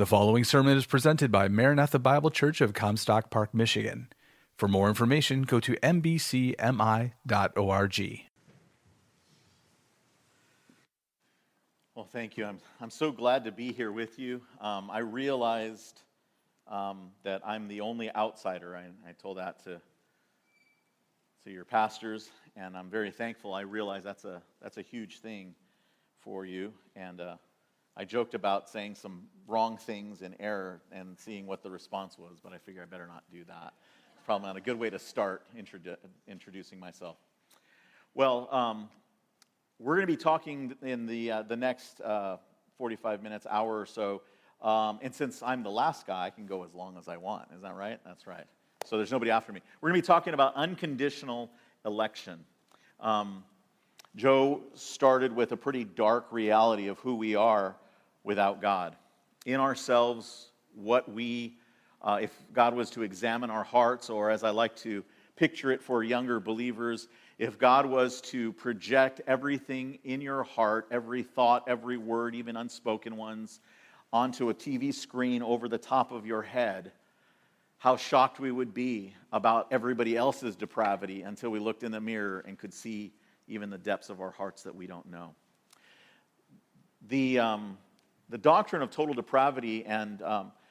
The following sermon is presented by Maranatha Bible Church of Comstock Park, Michigan. For more information, go to mbcmi.org. Well, thank you. I'm so glad to be here with you. I realized that I'm the only outsider. I told that to your pastors, and I'm very thankful. I realize that's a huge thing for you, and I joked about saying some wrong things in error and seeing what the response was, but I figure I better not do that. It's probably not a good way to start introducing myself. Well, we're going to be talking in the next 45 minutes, hour or so, and since I'm the last guy, I can go as long as I want. Is that right? That's right. So there's nobody after me. We're going to be talking about unconditional election. Joe started with a pretty dark reality of who we are without God. In ourselves, what we, if God was to examine our hearts, or as I like to picture it for younger believers, if God was to project everything in your heart, every thought, every word, even unspoken ones, onto a TV screen over the top of your head, how shocked we would be about everybody else's depravity until we looked in the mirror and could see even the depths of our hearts that we don't know. The doctrine of total depravity and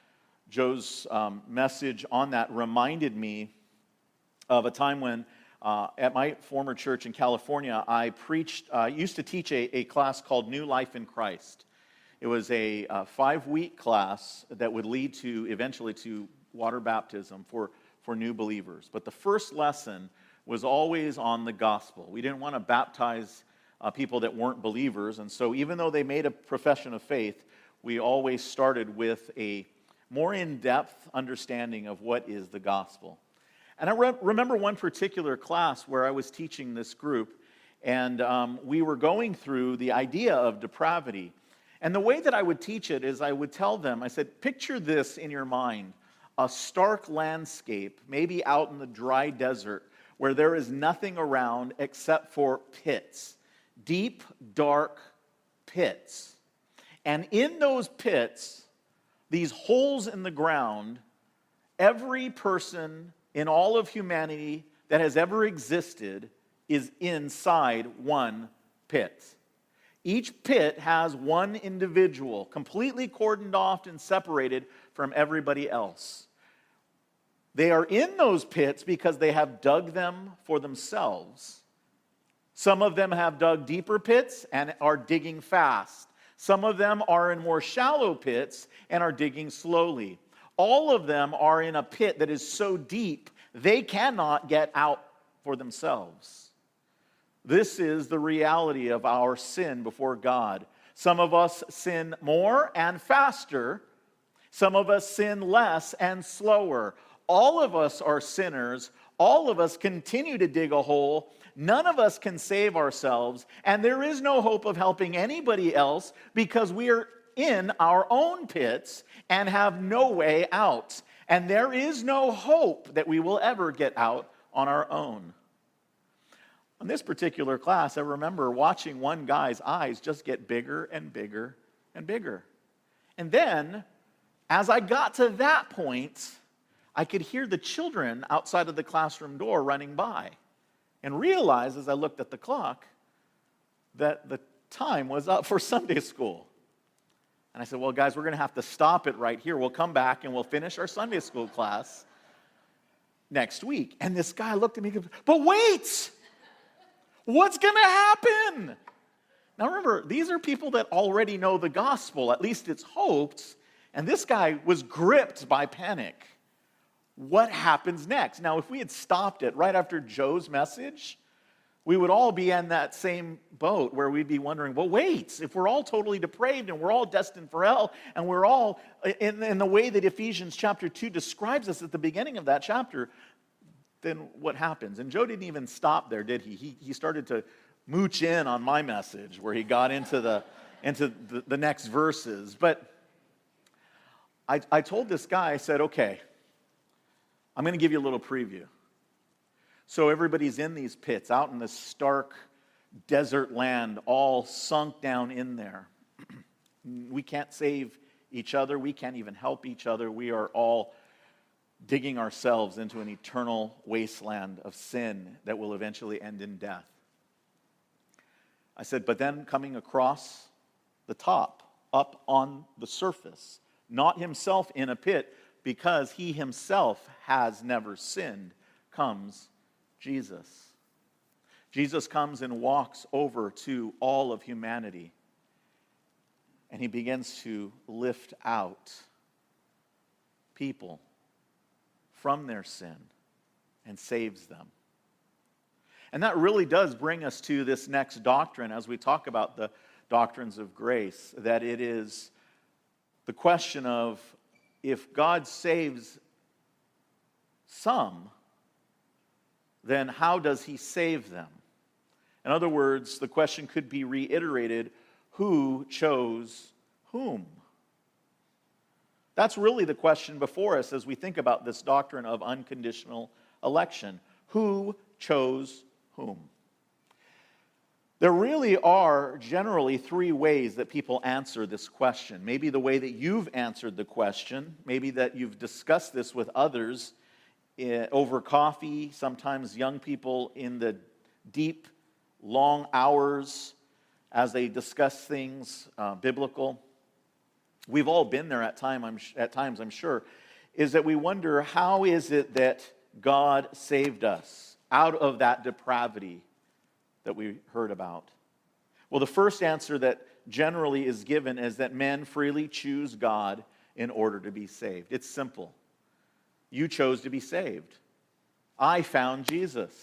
Joe's message on that reminded me of a time when at my former church in California, I used to teach a class called New Life in Christ. It was a 5-week class that would lead to eventually to water baptism for new believers. But the first lesson was always on the gospel. We didn't want to baptize people that weren't believers, and so even though they made a profession of faith, we always started with a more in-depth understanding of what is the gospel. And I remember one particular class where I was teaching this group, and we were going through the idea of depravity. And the way that I would teach it is I would tell them, I said, picture this in your mind, a stark landscape, maybe out in the dry desert, where there is nothing around except for pits, deep, dark pits. And in those pits, these holes in the ground, every person in all of humanity that has ever existed is inside one pit. Each pit has one individual, completely cordoned off and separated from everybody else. They are in those pits because they have dug them for themselves. Some of them have dug deeper pits and are digging fast. Some of them are in more shallow pits and are digging slowly. All of them are in a pit that is so deep they cannot get out for themselves. This is the reality of our sin before God. Some of us sin more and faster. Some of us sin less and slower. All of us are sinners. All of us continue to dig a hole. None of us can save ourselves, and there is no hope of helping anybody else because we are in our own pits and have no way out. And there is no hope that we will ever get out on our own. In this particular class, I remember watching one guy's eyes just get bigger and bigger and bigger. And then, as I got to that point, I could hear the children outside of the classroom door running by and realized as I looked at the clock that the time was up for Sunday school. And I said, well, guys, we're going to have to stop it right here. We'll come back and we'll finish our Sunday school class next week. And this guy looked at me and goes, but wait! What's going to happen? Now remember, these are people that already know the gospel, at least it's hoped, and this guy was gripped by panic. What happens next? Now, if we had stopped it right after Joe's message, we would all be in that same boat where we'd be wondering, well, wait, if we're all totally depraved and we're all destined for hell and we're all in the way that Ephesians chapter 2 describes us at the beginning of that chapter, then what happens? And Joe didn't even stop there, did he? He started to mooch in on my message where he got into the next verses. But I told this guy, I said, okay, I'm going to give you a little preview. So everybody's in these pits, out in this stark desert land, all sunk down in there. We can't save each other. We can't even help each other. We are all digging ourselves into an eternal wasteland of sin that will eventually end in death. I said, but then coming across the top, up on the surface, not himself in a pit, because he himself has never sinned, comes Jesus. Jesus comes and walks over to all of humanity, and he begins to lift out people from their sin and saves them. And that really does bring us to this next doctrine as we talk about the doctrines of grace, that it is the question of, if God saves some, then how does he save them? In other words, the question could be reiterated, who chose whom? That's really the question before us as we think about this doctrine of unconditional election. Who chose whom? There really are generally three ways that people answer this question. Maybe the way that you've answered the question, maybe that you've discussed this with others over coffee, sometimes young people in the deep, long hours as they discuss things biblical. We've all been there at times, I'm sure, is that we wonder, how is it that God saved us out of that depravity that we heard about? Well, the first answer that generally is given is that men freely choose God in order to be saved. It's simple. You chose to be saved. I found Jesus.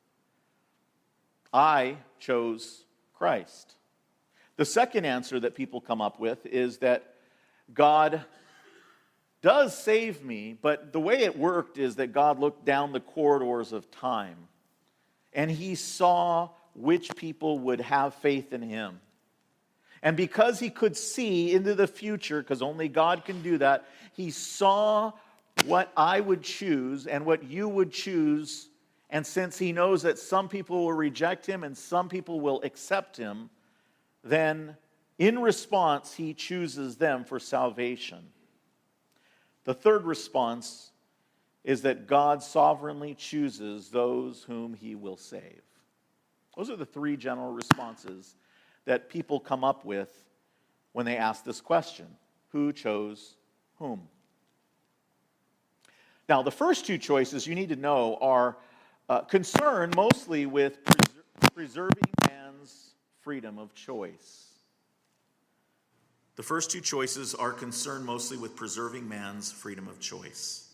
I chose Christ. The second answer that people come up with is that God does save me, but the way it worked is that God looked down the corridors of time and he saw which people would have faith in him. And because he could see into the future, because only God can do that, he saw what I would choose and what you would choose. And since he knows that some people will reject him and some people will accept him, then in response, he chooses them for salvation. The third response is that God sovereignly chooses those whom he will save. Those are the three general responses that people come up with when they ask this question. Who chose whom? Now, the first two choices you need to know are concerned mostly with preserving man's freedom of choice. The first two choices are concerned mostly with preserving man's freedom of choice.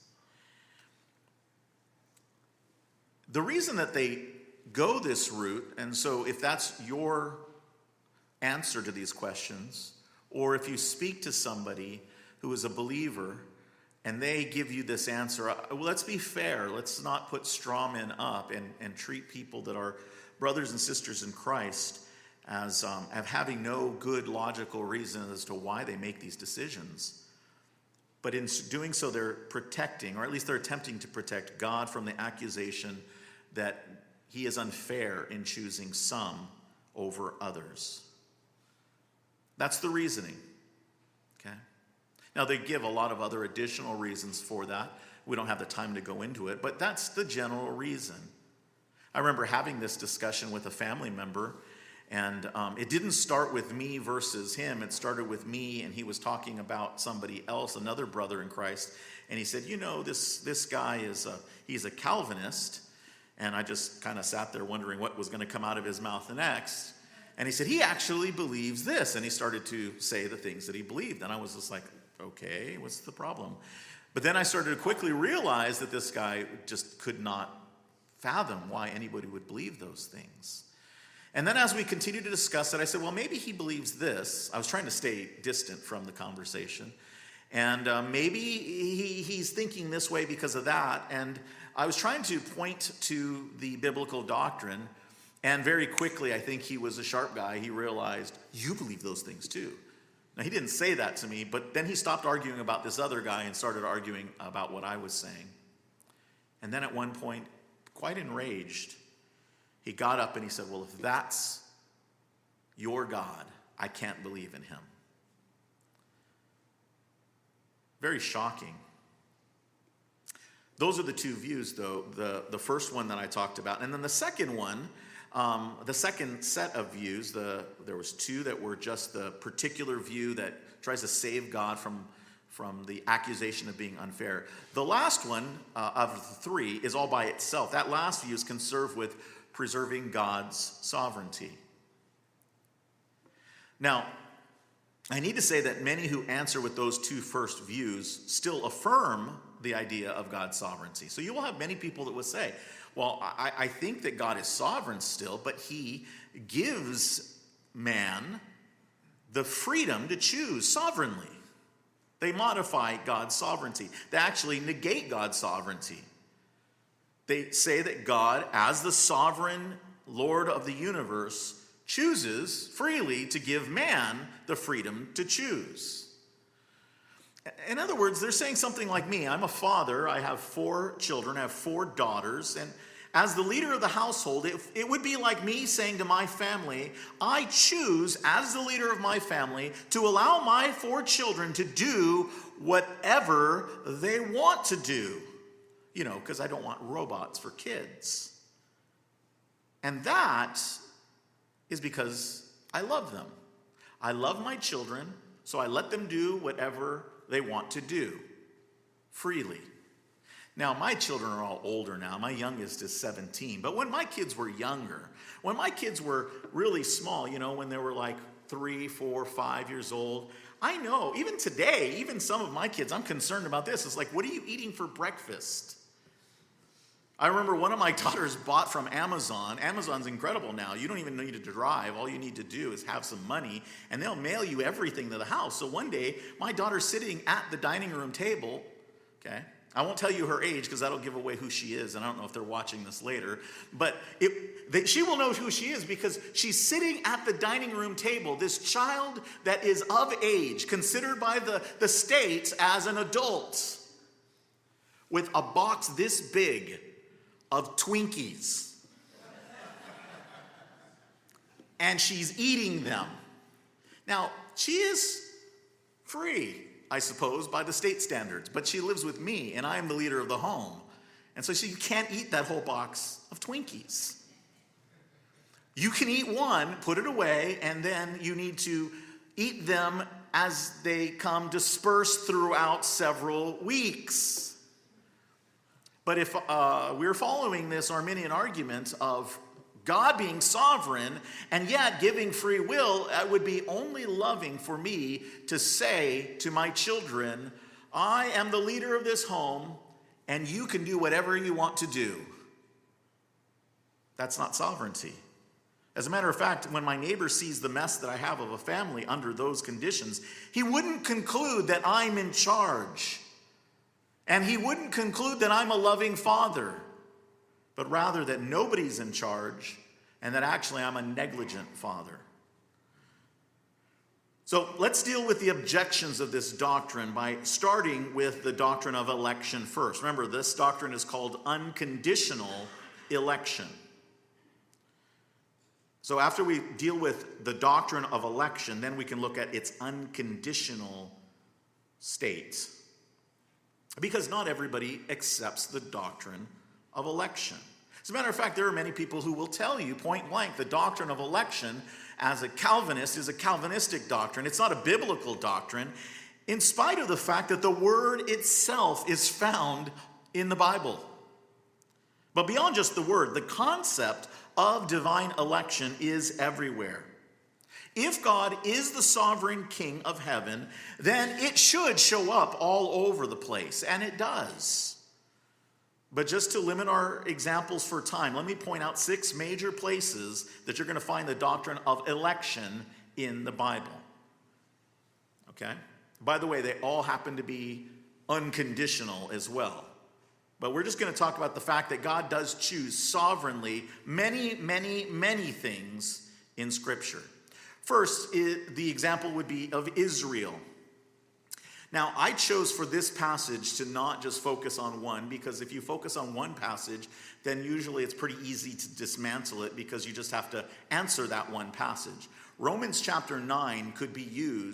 The reason that they go this route, and so if that's your answer to these questions, or if you speak to somebody who is a believer and they give you this answer, well, let's be fair. Let's not put straw men up and treat people that are brothers and sisters in Christ as having no good logical reason as to why they make these decisions. But in doing so, they're protecting, or at least they're attempting to protect God from the accusation that he is unfair in choosing some over others. That's the reasoning. Okay? Now, they give a lot of other additional reasons for that. We don't have the time to go into it, but that's the general reason. I remember having this discussion with a family member, and it didn't start with me versus him. It started with me, and he was talking about somebody else, another brother in Christ, and he said, this guy he's a Calvinist. And I just kind of sat there wondering what was going to come out of his mouth next. And he said, he actually believes this. And he started to say the things that he believed. And I was just like, okay, what's the problem? But then I started to quickly realize that this guy just could not fathom why anybody would believe those things. And then as we continued to discuss it, I said, well, maybe he believes this. I was trying to stay distant from the conversation. And maybe he's thinking this way because of that. And I was trying to point to the biblical doctrine, and very quickly, I think he was a sharp guy. He realized, you believe those things too. Now, he didn't say that to me, but then he stopped arguing about this other guy and started arguing about what I was saying. And then at one point, quite enraged, he got up and he said, well, if that's your God, I can't believe in him. Very shocking. Those are the two views, though, the first one that I talked about. And then the second one, the second set of views, there was two that were just the particular view that tries to save God from the accusation of being unfair. The last one of the three is all by itself. That last view is concerned with preserving God's sovereignty. Now, I need to say that many who answer with those two first views still affirm the idea of God's sovereignty. So you will have many people that will say, well, I think that God is sovereign still, but he gives man the freedom to choose sovereignly. They modify God's sovereignty. They actually negate God's sovereignty. They say that God, as the sovereign Lord of the universe, chooses freely to give man the freedom to choose. In other words, they're saying something like me. I'm a father. I have 4 children. I have 4 daughters. And as the leader of the household, it would be like me saying to my family, I choose, as the leader of my family, to allow my 4 children to do whatever they want to do. You know, because I don't want robots for kids. And that is because I love them. I love my children, so I let them do whatever they want to do freely. Now, my children are all older now. My youngest is 17. But when my kids were younger, when my kids were really small, you know, when they were like 3, 4, 5 years old, I know, even today, even some of my kids, I'm concerned about this. It's like, what are you eating for breakfast? I remember one of my daughters bought from Amazon. Amazon's incredible now. You don't even need to drive. All you need to do is have some money, and they'll mail you everything to the house. So one day, my daughter's sitting at the dining room table, okay? I won't tell you her age because that'll give away who she is, and I don't know if they're watching this later. But she will know who she is because she's sitting at the dining room table, this child that is of age, considered by the state as an adult, with a box this big of Twinkies. And she's eating them. Now, she is free, I suppose, by the state standards, but she lives with me, and I am the leader of the home. And so she can't eat that whole box of Twinkies. You can eat one, put it away, and then you need to eat them as they come dispersed throughout several weeks. But if we're following this Arminian argument of God being sovereign and yet giving free will, it would be only loving for me to say to my children, I am the leader of this home and you can do whatever you want to do. That's not sovereignty. As a matter of fact, when my neighbor sees the mess that I have of a family under those conditions, he wouldn't conclude that I'm in charge. And he wouldn't conclude that I'm a loving father, but rather that nobody's in charge and that actually I'm a negligent father. So let's deal with the objections of this doctrine by starting with the doctrine of election first. Remember, this doctrine is called unconditional election. So after we deal with the doctrine of election, then we can look at its unconditional state. Because not everybody accepts the doctrine of election. As a matter of fact, there are many people who will tell you point blank the doctrine of election as a Calvinist is a Calvinistic doctrine. It's not a biblical doctrine, in spite of the fact that the word itself is found in the Bible. But beyond just the word, the concept of divine election is everywhere. If God is the sovereign king of heaven, then it should show up all over the place, and it does. But just to limit our examples for time, let me point out 6 major places that you're going to find the doctrine of election in the Bible. Okay? By the way, they all happen to be unconditional as well. But we're just going to talk about the fact that God does choose sovereignly many, many, many things in Scripture. First, the example would be of Israel. Now, I chose for this passage to not just focus on one, because if you focus on one passage, then usually it's pretty easy to dismantle it because you just have to answer that one passage. Romans chapter 9 could be used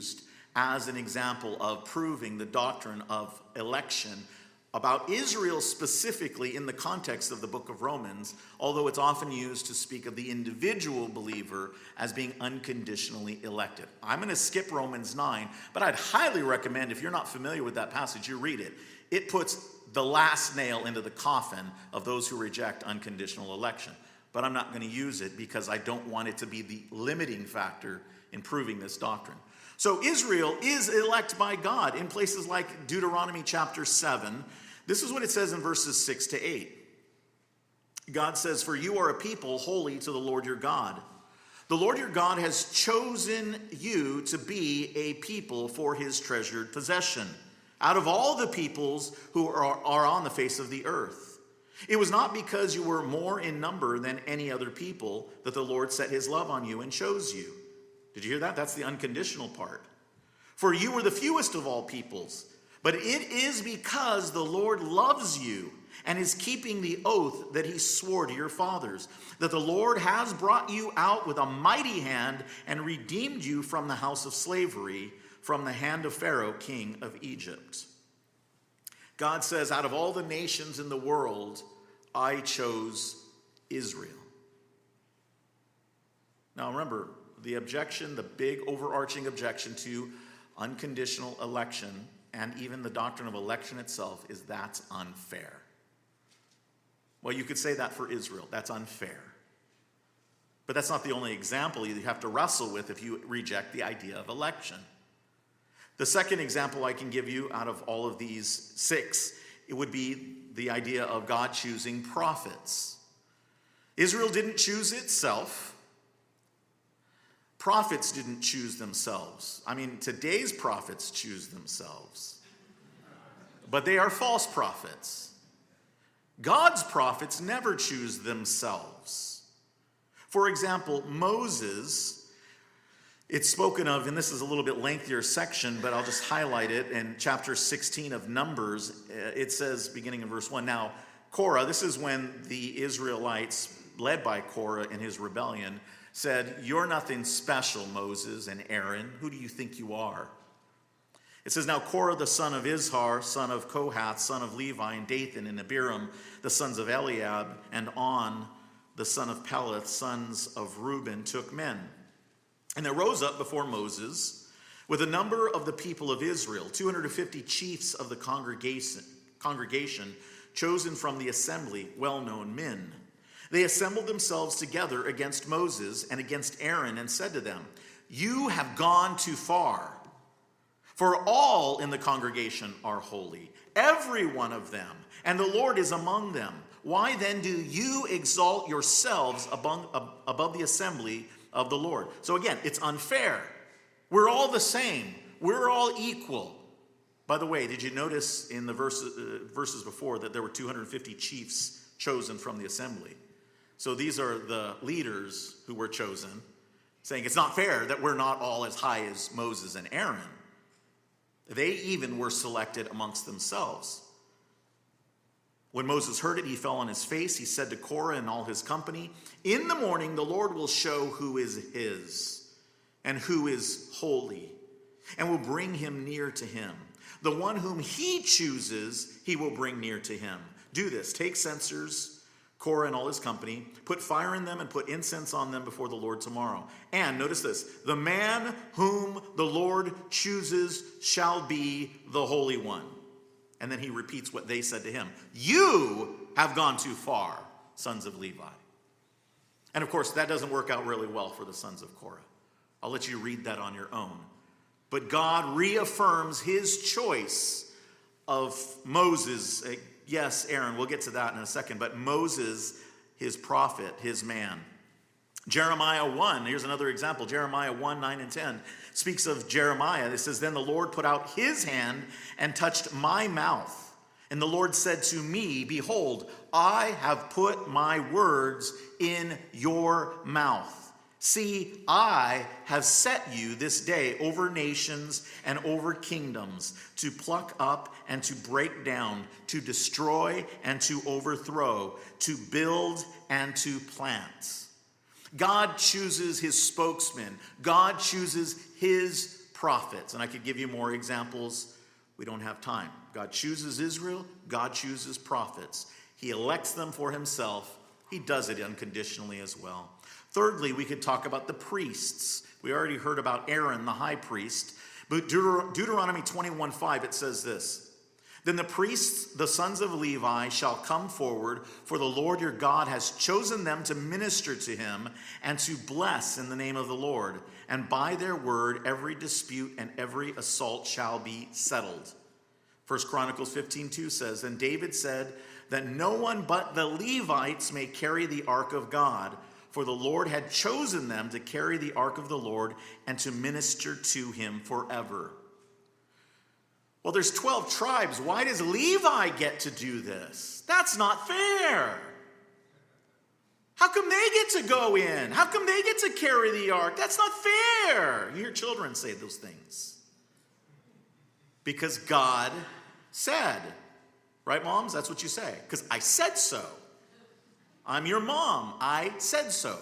as an example of proving the doctrine of election about Israel specifically in the context of the book of Romans, although it's often used to speak of the individual believer as being unconditionally elected. I'm going to skip Romans 9, but I'd highly recommend, if you're not familiar with that passage, you read it. It puts the last nail into the coffin of those who reject unconditional election. But I'm not going to use it because I don't want it to be the limiting factor in proving this doctrine. So Israel is elect by God in places like Deuteronomy chapter 7. This is what it says in verses 6 to 8. God says, "For you are a people holy to the Lord your God. The Lord your God has chosen you to be a people for his treasured possession out of all the peoples who are on the face of the earth. It was not because you were more in number than any other people that the Lord set his love on you and chose you." Did you hear that? That's the unconditional part. "For you were the fewest of all peoples, but it is because the Lord loves you and is keeping the oath that he swore to your fathers, that the Lord has brought you out with a mighty hand and redeemed you from the house of slavery, from the hand of Pharaoh, king of Egypt." God says, out of all the nations in the world, I chose Israel. Now remember, the objection, the big overarching objection to unconditional election and even the doctrine of election itself is that's unfair. Well, you could say that for Israel. That's unfair. But that's not the only example you have to wrestle with if you reject the idea of election. The second example I can give you out of all of these 6, it would be the idea of God choosing prophets. Israel didn't choose itself. Prophets didn't choose themselves. I mean, today's prophets choose themselves. But they are false prophets. God's prophets never choose themselves. For example, Moses, it's spoken of, and this is a little bit lengthier section, but I'll just highlight it. In chapter 16 of Numbers, it says, beginning in verse 1, "Now Korah," this is when the Israelites, led by Korah in his rebellion, said, "You're nothing special, Moses and Aaron. Who do you think you are?" It says, "Now Korah, the son of Izhar, son of Kohath, son of Levi, and Dathan and Abiram, the sons of Eliab, and On, the son of Peleth, sons of Reuben, took men. And they rose up before Moses with a number of the people of Israel, 250 chiefs of the congregation, chosen from the assembly, well-known men. They assembled themselves together against Moses and against Aaron and said to them, 'You have gone too far. For all in the congregation are holy, every one of them, and the Lord is among them. Why then do you exalt yourselves above the assembly of the Lord?'" So again, it's unfair. We're all the same. We're all equal. By the way, did you notice in the verses before that there were 250 chiefs chosen from the assembly? So these are the leaders who were chosen, saying it's not fair that we're not all as high as Moses and Aaron. They even were selected amongst themselves. When Moses heard it, he fell on his face. He said to Korah and all his company, "In the morning the Lord will show who is his and who is holy, and will bring him near to him. The one whom he chooses, he will bring near to him. Do this. Take censers, Korah and all his company, put fire in them and put incense on them before the Lord tomorrow. And notice this, the man whom the Lord chooses shall be the Holy One." And then he repeats what they said to him. "You have gone too far, sons of Levi." And of course, that doesn't work out really well for the sons of Korah. I'll let you read that on your own. But God reaffirms his choice of Moses. Yes, Aaron, we'll get to that in a second, but Moses, his prophet, his man. Jeremiah 1, here's another example. Jeremiah 1, 9 and 10 speaks of Jeremiah. It says, "Then the Lord put out his hand and touched my mouth. And the Lord said to me, behold, I have put my words in your mouth. See, I have set you this day over nations and over kingdoms, to pluck up and to break down, to destroy and to overthrow, to build and to plant." God chooses his spokesman. God chooses his prophets. And I could give you more examples. We don't have time. God chooses Israel. God chooses prophets. He elects them for himself. He does it unconditionally as well. Thirdly, we could talk about the priests. We already heard about Aaron, the high priest. But Deuteronomy 21:5, it says this: Then the priests, the sons of Levi, shall come forward, for the Lord your God has chosen them to minister to him and to bless in the name of the Lord. And by their word, every dispute and every assault shall be settled. 1 Chronicles 15:2 says, And David said that no one but the Levites may carry the ark of God, for the Lord had chosen them to carry the ark of the Lord and to minister to him forever. Well, there's 12 tribes. Why does Levi get to do this? That's not fair. How come they get to go in? How come they get to carry the ark? That's not fair. You hear children say those things. Because God said. Right, moms? That's what you say. Because I said so. I'm your mom. I said so.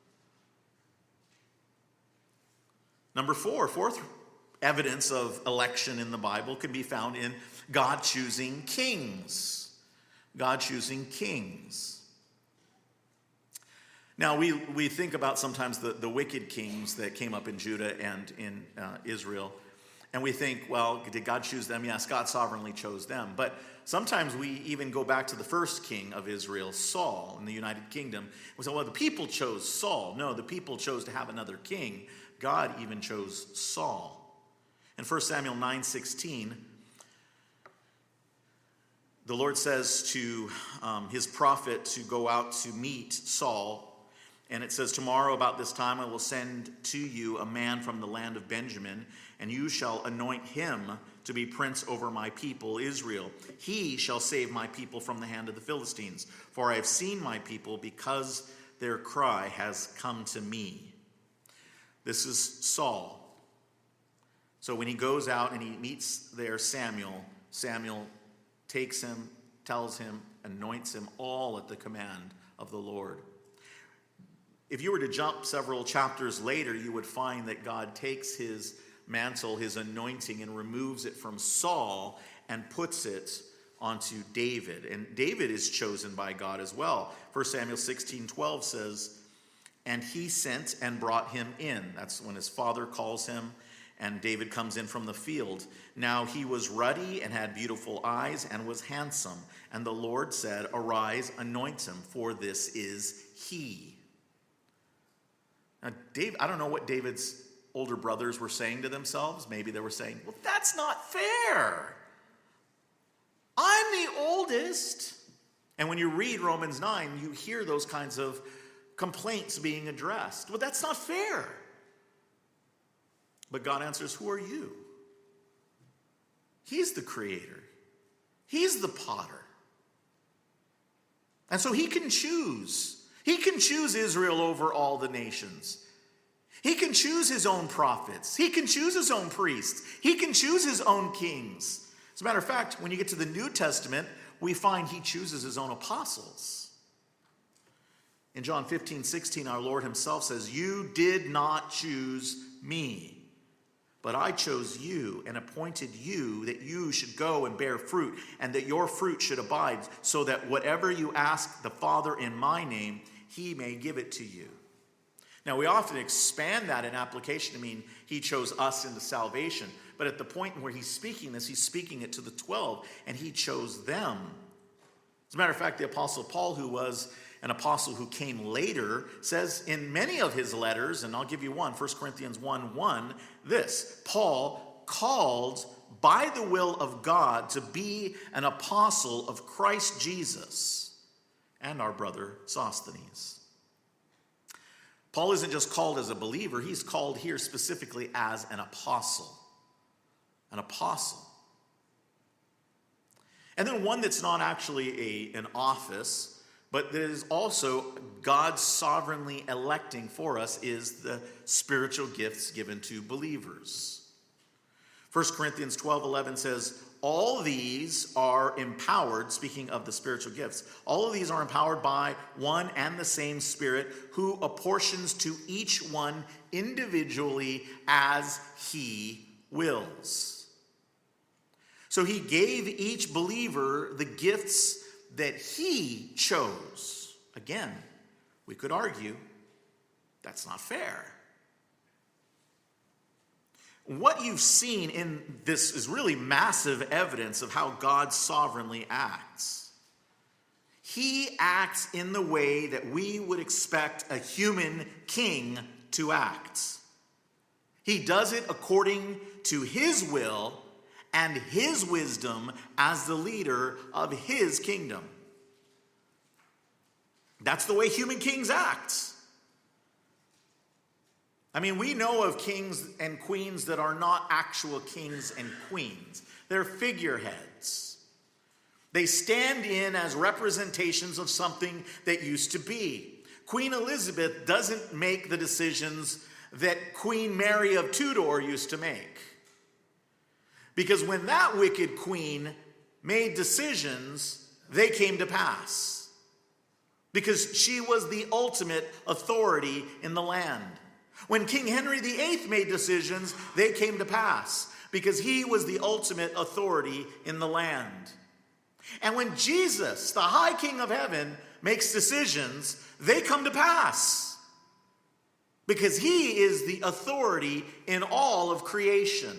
Number fourth evidence of election in the Bible can be found in God choosing kings. God choosing kings. Now, we think about sometimes the wicked kings that came up in Judah and in Israel. And we think, well, did God choose them? Yes, God sovereignly chose them. But sometimes we even go back to the first king of Israel, Saul, in the United Kingdom. We say, well, the people chose Saul. No, the people chose to have another king. God even chose Saul. In 1 Samuel 9:16, the Lord says to his prophet to go out to meet Saul. And it says, Tomorrow about this time I will send to you a man from the land of Benjamin, and you shall anoint him to be prince over my people Israel. He shall save my people from the hand of the Philistines. For I have seen my people, because their cry has come to me. This is Saul. So when he goes out and he meets there Samuel, Samuel takes him, tells him, anoints him, all at the command of the Lord. If you were to jump several chapters later, you would find that God takes his mantle, his anointing, and removes it from Saul and puts it onto David. And David is chosen by God as well. 1 Samuel 16:12 says, And he sent and brought him in. That's when his father calls him, and David comes in from the field. Now he was ruddy and had beautiful eyes and was handsome. And the Lord said, Arise, anoint him, for this is he. Now, I don't know what David's older brothers were saying to themselves. Maybe they were saying, well, that's not fair. I'm the oldest. And when you read Romans 9, you hear those kinds of complaints being addressed. Well, that's not fair. But God answers, who are you? He's the creator. He's the potter. And so he can choose. He can choose Israel over all the nations. He can choose his own prophets. He can choose his own priests. He can choose his own kings. As a matter of fact, when you get to the New Testament, we find he chooses his own apostles. In John 15:16, our Lord himself says, You did not choose me, but I chose you and appointed you that you should go and bear fruit, and that your fruit should abide, so that whatever you ask the Father in my name, he may give it to you. Now, we often expand that in application to mean he chose us into salvation. But at the point where he's speaking this, he's speaking it to the 12, and he chose them. As a matter of fact, the Apostle Paul, who was an apostle who came later, says in many of his letters, and I'll give you one, 1 Corinthians 1:1, this: Paul, called by the will of God to be an apostle of Christ Jesus, and our brother Sosthenes. Paul isn't just called as a believer, he's called here specifically as an apostle. An apostle. And then one that's not actually an office, but that is also God sovereignly electing for us, is the spiritual gifts given to believers. 1 Corinthians 12:11 says, all these are empowered, speaking of the spiritual gifts, all of these are empowered by one and the same Spirit who apportions to each one individually as he wills. So he gave each believer the gifts that he chose. Again, we could argue that's not fair. What you've seen in this is really massive evidence of how God sovereignly acts. He acts in the way that we would expect a human king to act. He does it according to his will and his wisdom as the leader of his kingdom. That's the way human kings act. I mean, we know of kings and queens that are not actual kings and queens. They're figureheads. They stand in as representations of something that used to be. Queen Elizabeth doesn't make the decisions that Queen Mary of Tudor used to make. Because when that wicked queen made decisions, they came to pass. Because she was the ultimate authority in the land. When King Henry VIII made decisions, they came to pass because he was the ultimate authority in the land. And when Jesus, the high King of heaven, makes decisions, they come to pass because he is the authority in all of creation.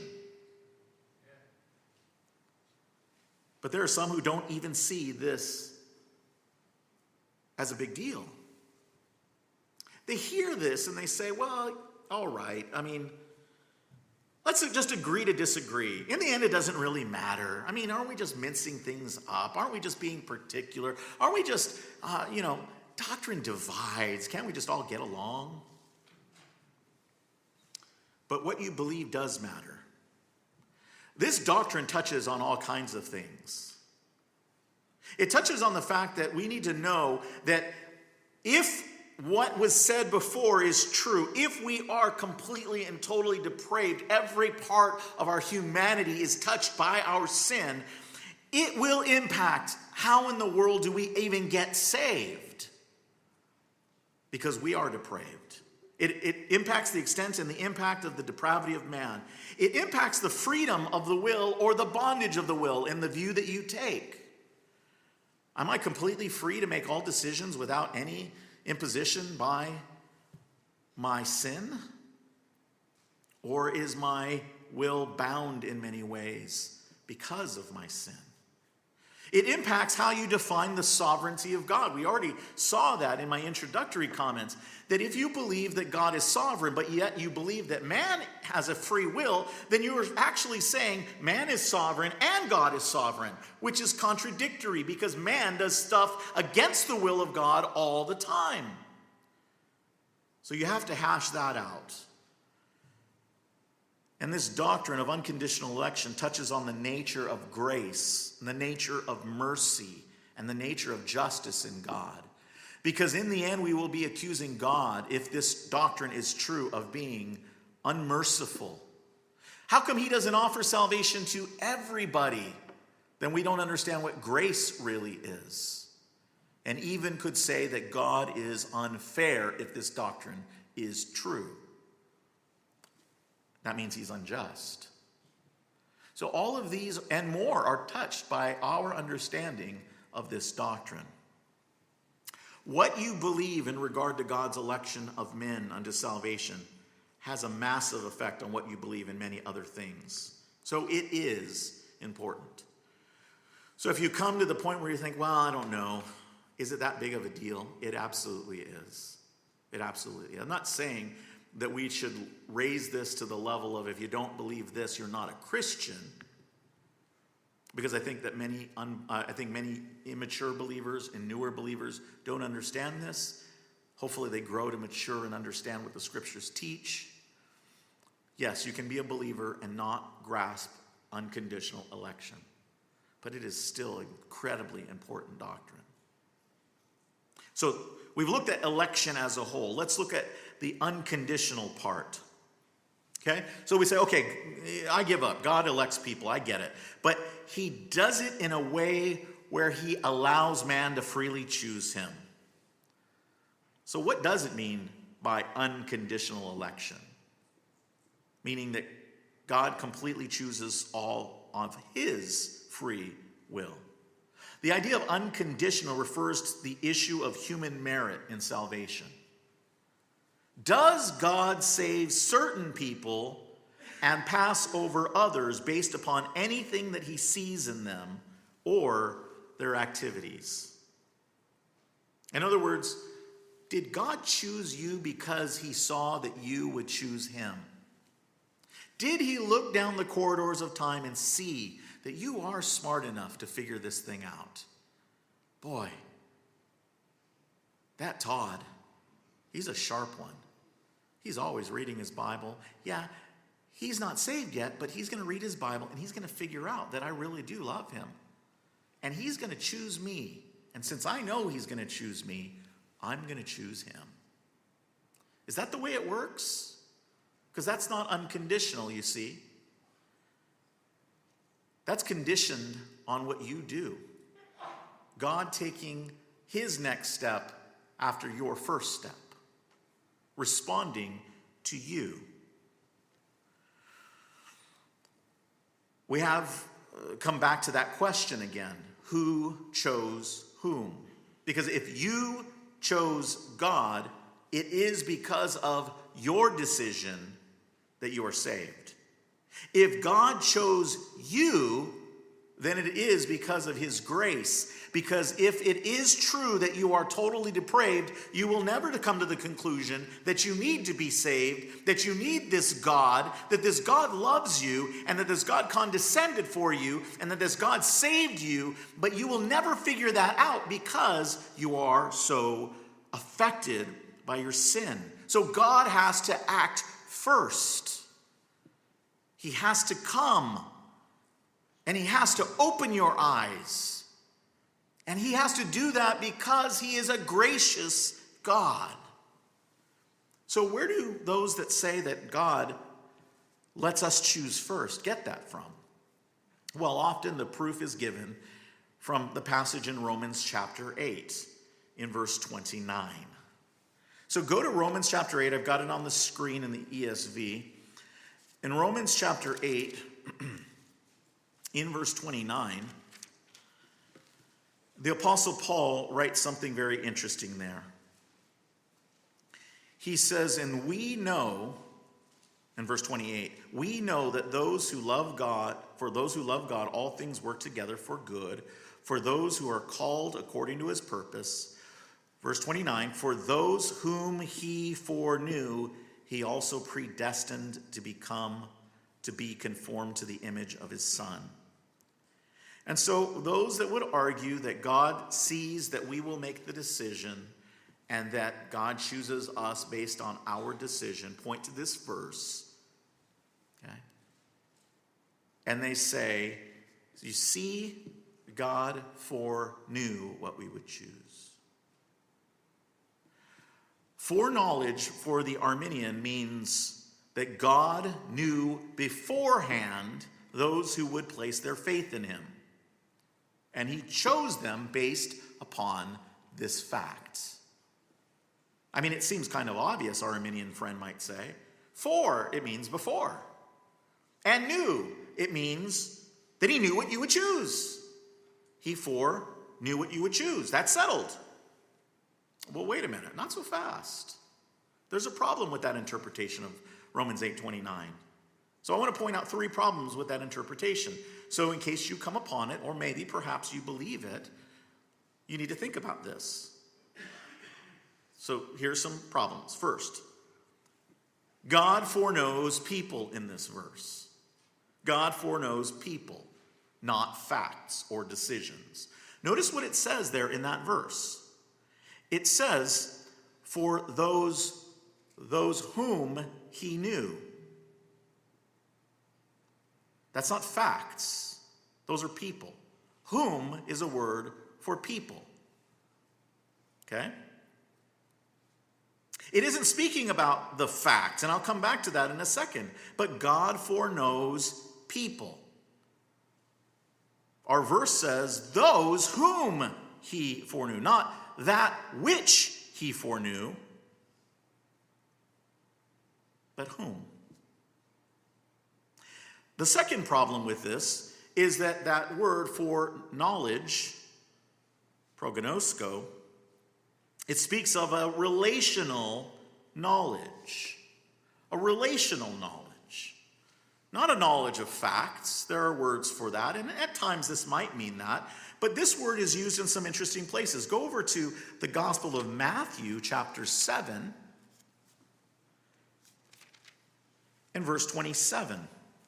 But there are some who don't even see this as a big deal. They hear this and they say, well, all right, I mean, let's just agree to disagree. In the end, it doesn't really matter. I mean, aren't we just mincing things up? Aren't we just being particular? Aren't we just, doctrine divides. Can't we just all get along? But what you believe does matter. This doctrine touches on all kinds of things. It touches on the fact that we need to know that if what was said before is true, if we are completely and totally depraved, every part of our humanity is touched by our sin, it will impact how in the world do we even get saved? Because we are depraved. It impacts the extent and the impact of the depravity of man. It impacts the freedom of the will or the bondage of the will in the view that you take. Am I completely free to make all decisions without any imposition by my sin? Or is my will bound in many ways because of my sin? It impacts how you define the sovereignty of God. We already saw that in my introductory comments, that if you believe that God is sovereign, but yet you believe that man has a free will, then you are actually saying man is sovereign and God is sovereign, which is contradictory because man does stuff against the will of God all the time. So you have to hash that out. And this doctrine of unconditional election touches on the nature of grace, and the nature of mercy, and the nature of justice in God. Because in the end, we will be accusing God, if this doctrine is true, of being unmerciful. How come he doesn't offer salvation to everybody? Then we don't understand what grace really is. And even could say that God is unfair if this doctrine is true. That means he's unjust. So all of these and more are touched by our understanding of this doctrine. What you believe in regard to God's election of men unto salvation has a massive effect on what you believe in many other things. So it is important. So if you come to the point where you think, well, I don't know, is it that big of a deal? It absolutely is. It absolutely is. I'm not saying that we should raise this to the level of if you don't believe this, you're not a Christian. Because I think that many immature believers and newer believers don't understand this. Hopefully they grow to mature and understand what the scriptures teach. Yes, you can be a believer and not grasp unconditional election. But it is still an incredibly important doctrine. So we've looked at election as a whole. Let's look at the unconditional part. Okay? So we say, okay, I give up. God elects people. I get it. But he does it in a way where he allows man to freely choose him. So what does it mean by unconditional election? Meaning that God completely chooses all of his free will. The idea of unconditional refers to the issue of human merit in salvation. Does God save certain people and pass over others based upon anything that he sees in them or their activities? In other words, did God choose you because he saw that you would choose him? Did he look down the corridors of time and see that you are smart enough to figure this thing out? Boy, that Todd, he's a sharp one. He's always reading his Bible. Yeah, he's not saved yet, but he's going to read his Bible and he's going to figure out that I really do love him. And he's going to choose me. And since I know he's going to choose me, I'm going to choose him. Is that the way it works? Because that's not unconditional, you see. That's conditioned on what you do. God taking his next step after your first step, responding to you. We have come back to that question again. Who chose whom? Because if you chose God, it is because of your decision that you are saved. If God chose you, then it is because of his grace. Because if it is true that you are totally depraved, you will never come to the conclusion that you need to be saved, that you need this God, that this God loves you, and that this God condescended for you, and that this God saved you, but you will never figure that out because you are so affected by your sin. So God has to act first. He has to come, and he has to open your eyes. And he has to do that because he is a gracious God. So where do those that say that God lets us choose first get that from? Well, often the proof is given from the passage in Romans chapter 8 in verse 29. So go to Romans chapter 8. I've got it on the screen in the ESV. In Romans chapter 8, in verse 29, the Apostle Paul writes something very interesting there. He says, and we know, in verse 28, we know that those who love God, for those who love God, all things work together for good, for those who are called according to his purpose. Verse 29, for those whom he foreknew, he also predestined to be conformed to the image of his Son. And so those that would argue that God sees that we will make the decision and that God chooses us based on our decision point to this verse. Okay? And they say, you see, God foreknew what we would choose. Foreknowledge for the Arminian means that God knew beforehand those who would place their faith in him. And he chose them based upon this fact. I mean, it seems kind of obvious, our Arminian friend might say. For, it means before. And knew, it means that he knew what you would choose. He knew what you would choose. That's settled. Well, wait a minute, not so fast. There's a problem with that interpretation of Romans 8:29. So I want to point out 3 problems with that interpretation. So in case you come upon it, or maybe perhaps you believe it, you need to think about this. So here's some problems. First, God foreknows people in this verse. God foreknows people, not facts or decisions. Notice what it says there in that verse. It says, for those whom he knew. That's not facts. Those are people. Whom is a word for people. Okay? It isn't speaking about the facts, and I'll come back to that in a second. But God foreknows people. Our verse says, those whom he foreknew, not that which he foreknew, but whom. The second problem with this is that that word for knowledge, prognosko, it speaks of a relational knowledge. A relational knowledge. Not a knowledge of facts. There are words for that, and at times this might mean that. But this word is used in some interesting places. Go over to the Gospel of Matthew, chapter 7, and verse 27,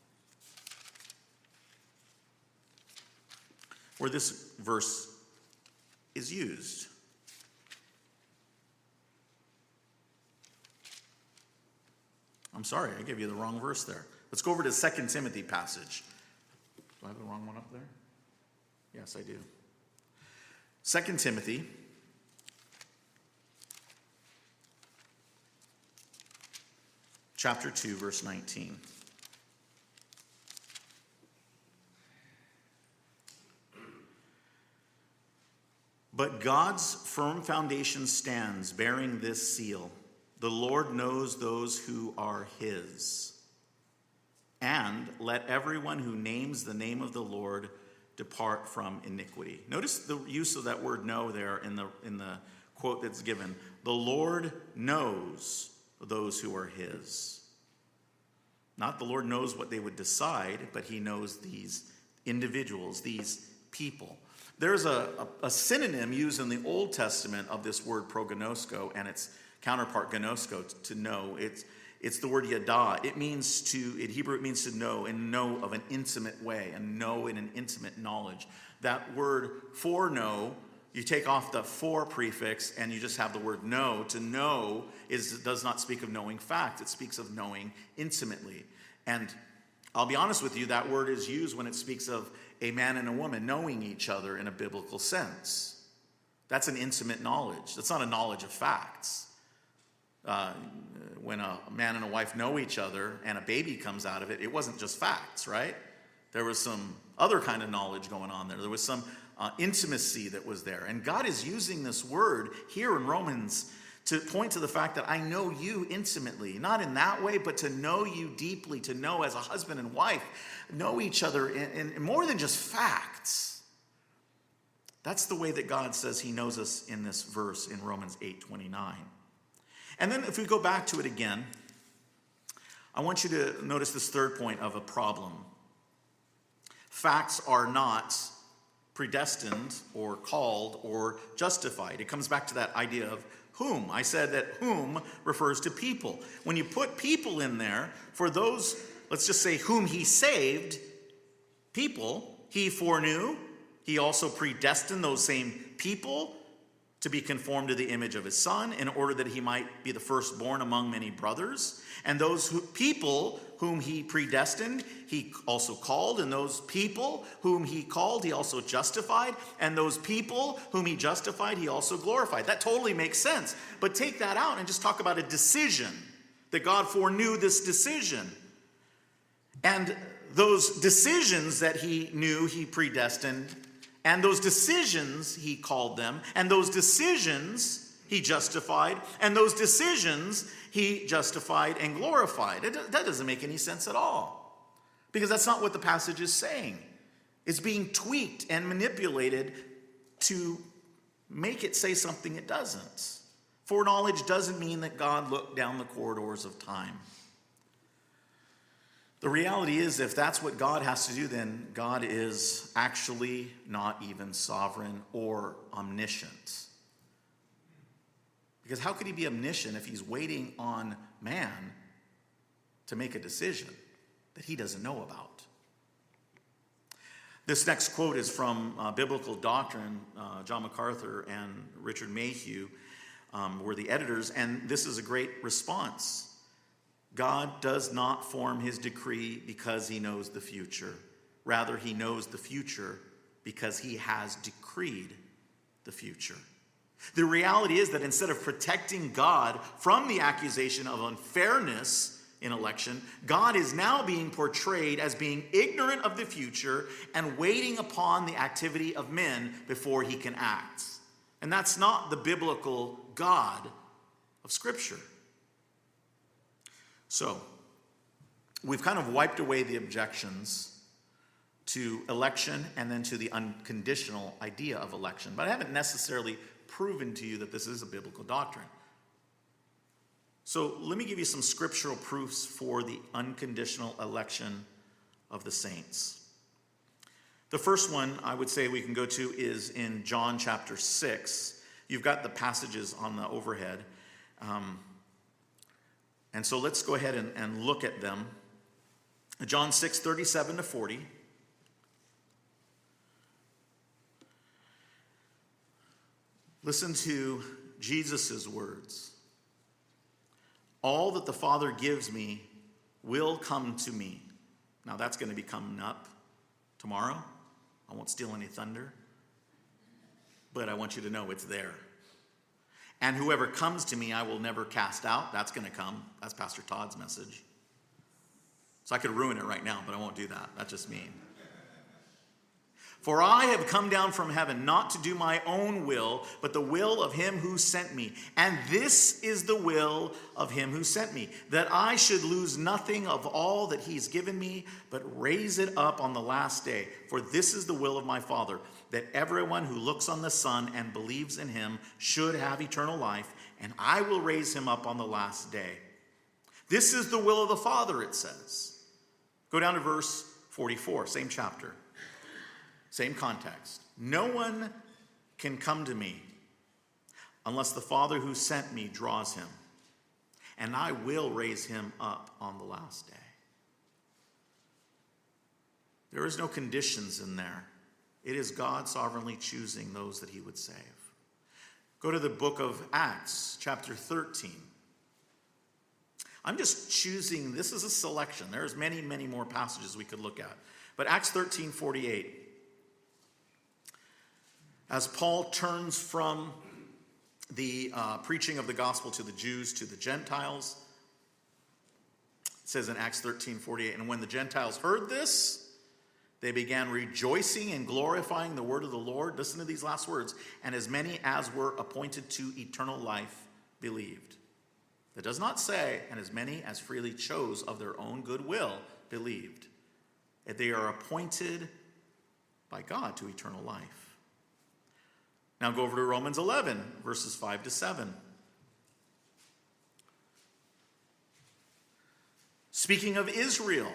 where this verse is used. I'm sorry, I gave you the wrong verse there. Let's go over to the 2 Timothy passage. Do I have the wrong one up there? Yes, I do. 2 Timothy, chapter 2, verse 19. But God's firm foundation stands, bearing this seal. The Lord knows those who are his. And let everyone who names the name of the Lord depart from iniquity. Notice the use of that word know there in the quote that's given. The Lord knows those who are his. Not the Lord knows what they would decide, but he knows these individuals, these people. There's a synonym used in the Old Testament of this word prognosko and its counterpart gnosko, to know. It's the word yada. It means to, in Hebrew, it means to know, and know of an intimate way, and know in an intimate knowledge. That word foreknow, you take off the for prefix and you just have the word know. To know does not speak of knowing fact. It speaks of knowing intimately. And I'll be honest with you, that word is used when it speaks of a man and a woman knowing each other in a biblical sense. That's an intimate knowledge. That's not a knowledge of facts. When a man and a wife know each other and a baby comes out of it, it wasn't just facts, right? There was some other kind of knowledge going on there. There was some intimacy that was there. And God is using this word here in Romans to point to the fact that I know you intimately, not in that way, but to know you deeply, to know as a husband and wife, know each other in more than just facts. That's the way that God says he knows us in this verse in Romans 8:29. And then if we go back to it again, I want you to notice this third point of a problem. Facts are not predestined or called or justified. It comes back to that idea of whom. I said that whom refers to people. When you put people in there, for those, let's just say, whom he saved, people, he foreknew. He also predestined those same people to be conformed to the image of his son in order that he might be the firstborn among many brothers. And those people whom he predestined, he also called. And those people whom he called, he also justified. And those people whom he justified, he also glorified. That totally makes sense. But take that out and just talk about a decision, that God foreknew this decision. And those decisions that he knew, he predestined. And those decisions, he called them. And those decisions, he justified. And those decisions, he justified and glorified. That doesn't make any sense at all. Because that's not what the passage is saying. It's being tweaked and manipulated to make it say something it doesn't. Foreknowledge doesn't mean that God looked down the corridors of time. The reality is, if that's what God has to do, then God is actually not even sovereign or omniscient. Because how could he be omniscient if he's waiting on man to make a decision that he doesn't know about? This next quote is from Biblical Doctrine. John MacArthur and Richard Mayhew were the editors, and this is a great response. God does not form his decree because he knows the future. Rather, he knows the future because he has decreed the future. The reality is that instead of protecting God from the accusation of unfairness in election, God is now being portrayed as being ignorant of the future and waiting upon the activity of men before he can act. And that's not the biblical God of Scripture. So, we've kind of wiped away the objections to election and then to the unconditional idea of election. But I haven't necessarily proven to you that this is a biblical doctrine. So let me give you some scriptural proofs for the unconditional election of the saints. The first one I would say we can go to is in John chapter 6. You've got the passages on the overhead. And so let's go ahead and look at them. John 6, 37 to 40. Listen to Jesus' words. All that the Father gives me will come to me. Now that's going to be coming up tomorrow. I won't steal any thunder. But I want you to know it's there. And whoever comes to me, I will never cast out. That's going to come. That's Pastor Todd's message. So I could ruin it right now, but I won't do that. That's just mean. For I have come down from heaven not to do my own will, but the will of him who sent me. And this is the will of him who sent me, that I should lose nothing of all that he's given me, but raise it up on the last day. For this is the will of my Father, that everyone who looks on the Son and believes in him should have eternal life, and I will raise him up on the last day. This is the will of the Father, it says. Go down to verse 44, same chapter. Same context. No one can come to me unless the Father who sent me draws him, and I will raise him up on the last day. There is no conditions in there. It is God sovereignly choosing those that he would save. Go to the book of Acts, chapter 13. I'm just choosing, this is a selection. There's many, many more passages we could look at. But Acts 13:48. As Paul turns from the preaching of the gospel to the Jews, to the Gentiles, it says in Acts 13:48, and when the Gentiles heard this, they began rejoicing and glorifying the word of the Lord. Listen to these last words. And as many as were appointed to eternal life believed. It does not say, and as many as freely chose of their own good will believed. That they are appointed by God to eternal life. Now go over to Romans 11, verses 5 to 7. Speaking of Israel,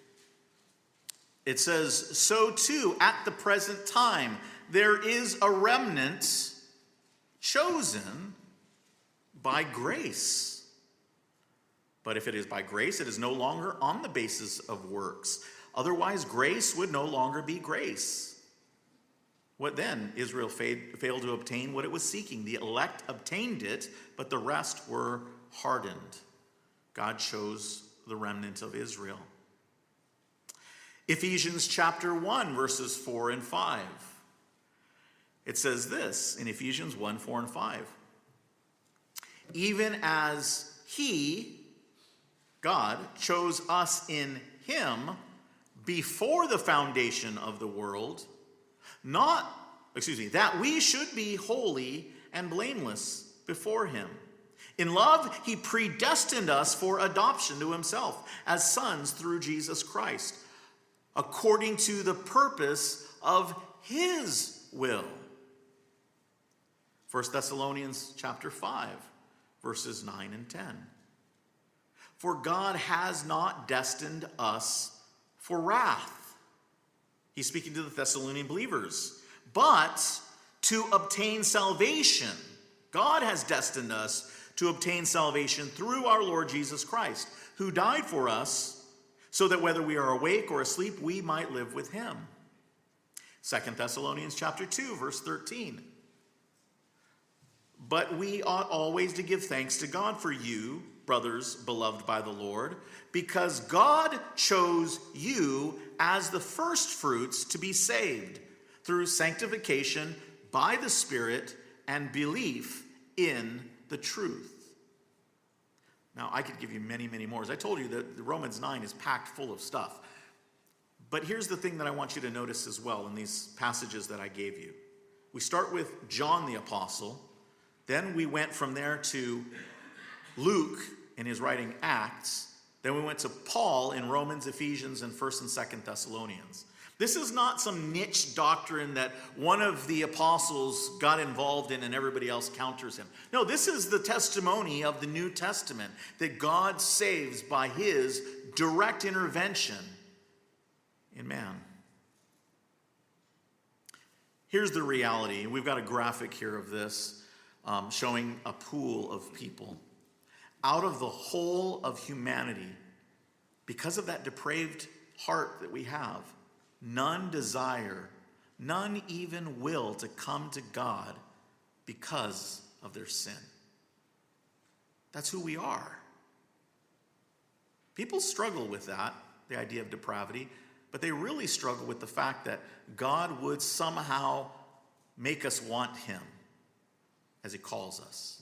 it says, so too at the present time there is a remnant chosen by grace. But if it is by grace, it is no longer on the basis of works. Otherwise, grace would no longer be grace. What then? Israel failed to obtain what it was seeking. The elect obtained it, but the rest were hardened. God chose the remnant of Israel. Ephesians chapter 1, verses 4 and 5. It says this in Ephesians 1, 4 and 5. Even as he, God, chose us in him before the foundation of the world, that we should be holy and blameless before him. In love, he predestined us for adoption to himself as sons through Jesus Christ, according to the purpose of his will. 1 Thessalonians chapter 5, verses 9 and 10. For God has not destined us for wrath. He's speaking to the Thessalonian believers. But to obtain salvation. God has destined us to obtain salvation through our Lord Jesus Christ, who died for us, so that whether we are awake or asleep, we might live with him. 2 Thessalonians chapter 2, verse 13. But we ought always to give thanks to God for you, brothers beloved by the Lord, because God chose you as the first fruits to be saved through sanctification by the Spirit and belief in the truth. Now, I could give you many, many more. As I told you, the Romans 9 is packed full of stuff. But here's the thing that I want you to notice as well in these passages that I gave you. We start with John the Apostle. Then we went from there to Luke in his writing Acts. Then we went to Paul in Romans, Ephesians, and 1st and 2nd Thessalonians. This is not some niche doctrine that one of the apostles got involved in and everybody else counters him. No, this is the testimony of the New Testament that God saves by his direct intervention in man. Here's the reality. We've got a graphic here of this showing a pool of people. Out of the whole of humanity, because of that depraved heart that we have, none desire, none even will to come to God because of their sin. That's who we are. People struggle with that, the idea of depravity, but they really struggle with the fact that God would somehow make us want him as he calls us.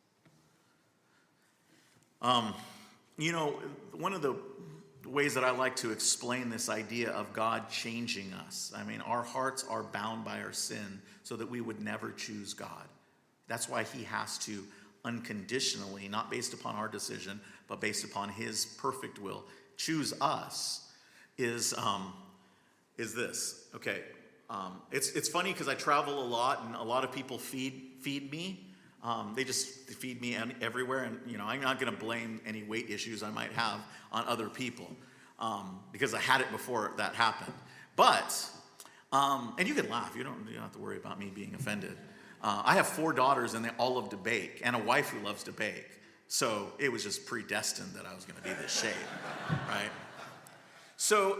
One of the ways that I like to explain this idea of God changing us. I mean, our hearts are bound by our sin so that we would never choose God. That's why he has to unconditionally, not based upon our decision, but based upon his perfect will, choose us is this. Okay, it's funny because I travel a lot and a lot of people feed me. They just feed me everywhere, and I'm not going to blame any weight issues I might have on other people because I had it before that happened. But and you can laugh; you don't have to worry about me being offended. I have 4 daughters, and they all love to bake, and a wife who loves to bake. So it was just predestined that I was going to be this shape, right? So,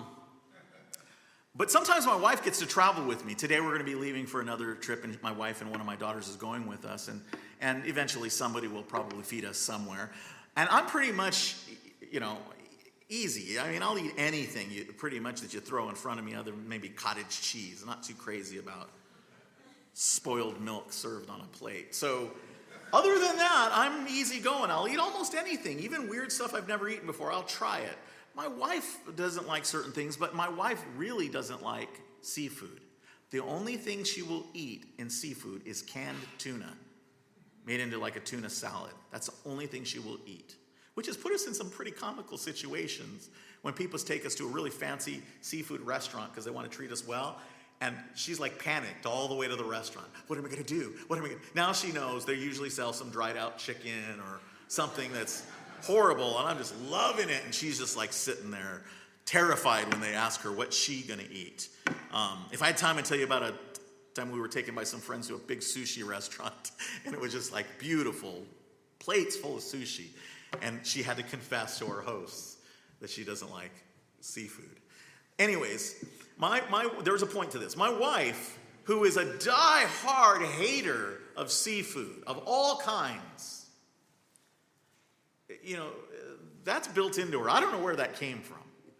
but sometimes my wife gets to travel with me. Today we're going to be leaving for another trip, and my wife and one of my daughters is going with us, and eventually somebody will probably feed us somewhere. And I'm pretty much, easy. I mean, I'll eat anything pretty much that you throw in front of me, other than maybe cottage cheese. I'm not too crazy about spoiled milk served on a plate. So other than that, I'm easy going. I'll eat almost anything, even weird stuff I've never eaten before. I'll try it. My wife doesn't like certain things, but my wife really doesn't like seafood. The only thing she will eat in seafood is canned tuna, made into like a tuna salad. That's the only thing she will eat, which has put us in some pretty comical situations when people take us to a really fancy seafood restaurant because they want to treat us well. And she's like panicked all the way to the restaurant. What am I going to do? Now she knows they usually sell some dried out chicken or something that's horrible, and I'm just loving it, and she's just like sitting there terrified when they ask her what's she gonna eat. If I had time, I'd tell you about a time we were taken by some friends to a big sushi restaurant, and it was just like beautiful plates full of sushi, and she had to confess to our hosts that she doesn't like seafood. Anyways, there was a point to this. My wife, who is a die-hard hater of seafood of all kinds, that's built into her. I don't know where that came from.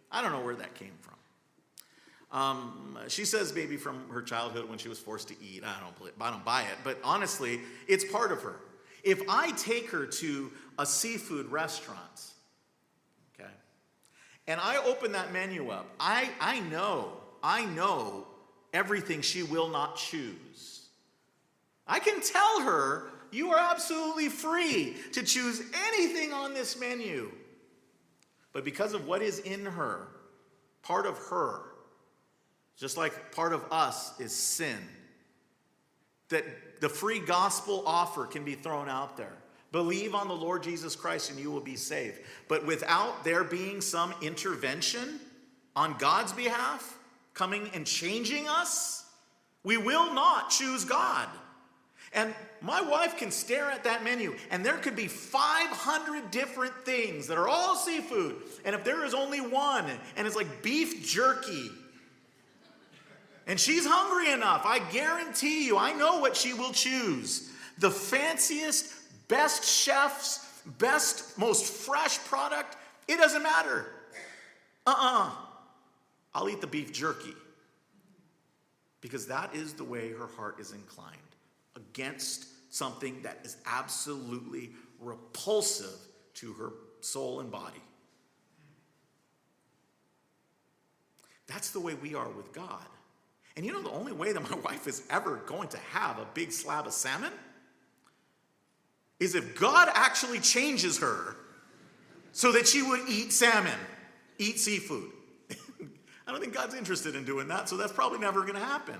She says maybe from her childhood when she was forced to eat. I don't buy it. But honestly, it's part of her. If I take her to a seafood restaurant, okay, and I open that menu up, I know everything she will not choose. I can tell her, you are absolutely free to choose anything on this menu. But because of what is in her, part of her, just like part of us is sin, that the free gospel offer can be thrown out there. Believe on the Lord Jesus Christ and you will be saved. But without there being some intervention on God's behalf, coming and changing us, we will not choose God. And my wife can stare at that menu, and there could be 500 different things that are all seafood. And if there is only one, and it's like beef jerky, and she's hungry enough, I guarantee you, I know what she will choose. The fanciest, best chef's, best, most fresh product, it doesn't matter. I'll eat the beef jerky. Because that is the way her heart is inclined. against something that is absolutely repulsive to her soul and body. That's the way we are with God. And you know the only way that my wife is ever going to have a big slab of salmon is if God actually changes her so that she would eat salmon, eat seafood. I don't think God's interested in doing that, so that's probably never going to happen.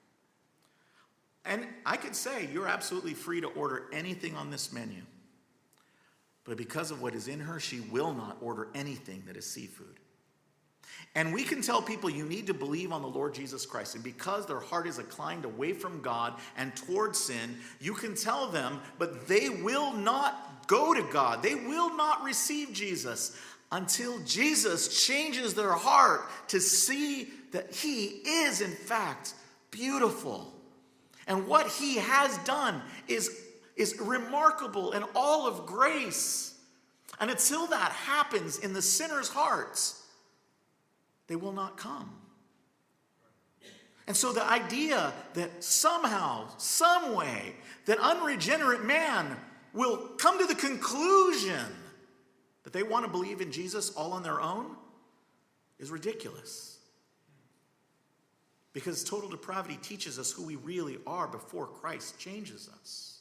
And I could say you're absolutely free to order anything on this menu. But because of what is in her, she will not order anything that is seafood. And we can tell people you need to believe on the Lord Jesus Christ. And because their heart is inclined away from God and towards sin, you can tell them, but they will not go to God. They will not receive Jesus until Jesus changes their heart to see that he is, in fact, beautiful. And what he has done is remarkable and all of grace. And until that happens in the sinner's hearts, they will not come. And so the idea that somehow, some way, that unregenerate man will come to the conclusion that they want to believe in Jesus all on their own is ridiculous. Because total depravity teaches us who we really are before Christ changes us.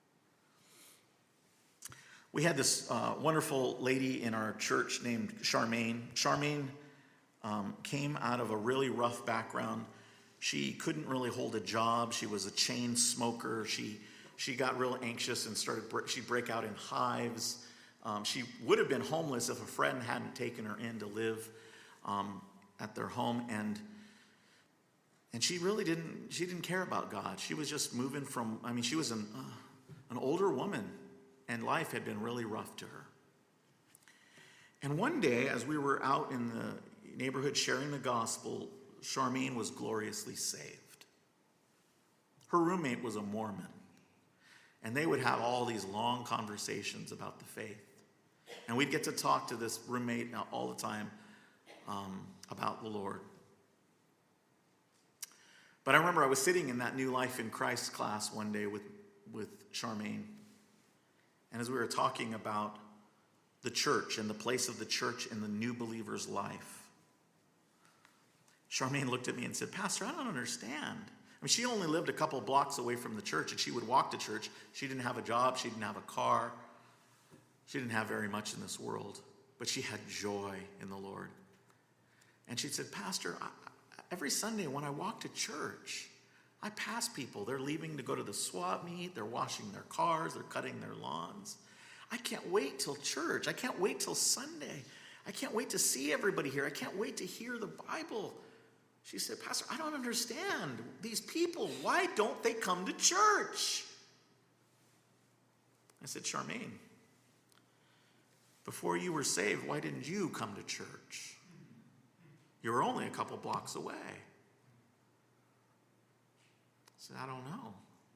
We had this wonderful lady in our church named Charmaine. Charmaine came out of a really rough background. She couldn't really hold a job. She was a chain smoker. She got real anxious and she'd break out in hives. She would have been homeless if a friend hadn't taken her in to live at their home. And she really didn't care about God. She was just moving from, she was an older woman, and life had been really rough to her. And one day, as we were out in the neighborhood sharing the gospel, Charmaine was gloriously saved. Her roommate was a Mormon, and they would have all these long conversations about the faith. And we'd get to talk to this roommate all the time about the Lord. But I remember I was sitting in that New Life in Christ class one day with Charmaine, and as we were talking about the church and the place of the church in the new believer's life, Charmaine looked at me and said, "Pastor, I don't understand." She only lived a couple blocks away from the church, and she would walk to church. She didn't have a job. She didn't have a car. She didn't have very much in this world, but she had joy in the Lord. And she said, "Pastor, every Sunday when I walk to church, I pass people. They're leaving to go to the swap meet. They're washing their cars. They're cutting their lawns. I can't wait till church. I can't wait till Sunday. I can't wait to see everybody here. I can't wait to hear the Bible." She said, "Pastor, I don't understand these people. Why don't they come to church?" I said, "Charmaine, before you were saved, why didn't you come to church? You were only a couple blocks away." I said, "I don't know."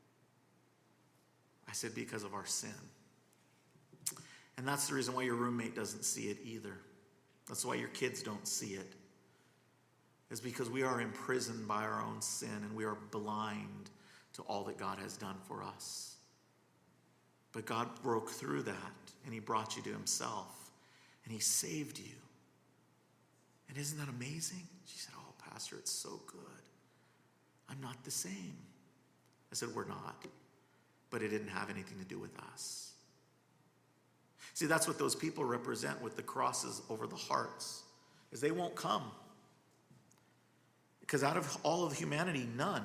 I said, "Because of our sin. And that's the reason why your roommate doesn't see it either. That's why your kids don't see it. Is because we are imprisoned by our own sin and we are blind to all that God has done for us. But God broke through that and he brought you to himself and he saved you. And isn't that amazing?" She said, "Oh, Pastor, it's so good. I'm not the same." I said, "We're not, but it didn't have anything to do with us." See, that's what those people represent with the crosses over the hearts, is they won't come. Because out of all of humanity, none.